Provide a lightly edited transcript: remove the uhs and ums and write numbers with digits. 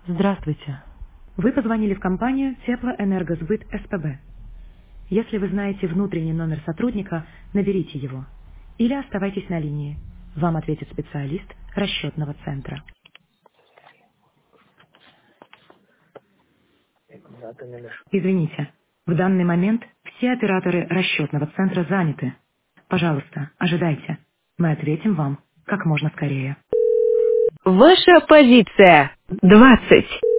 Здравствуйте. Вы позвонили в компанию Теплоэнергосбыт СПБ. Если вы знаете внутренний номер сотрудника, наберите его. Или оставайтесь на линии. Вам ответит специалист расчетного центра. Дата номер. Извините, в данный момент все операторы расчетного центра заняты. Пожалуйста, ожидайте. Мы ответим вам как можно скорее. Ваша позиция 20.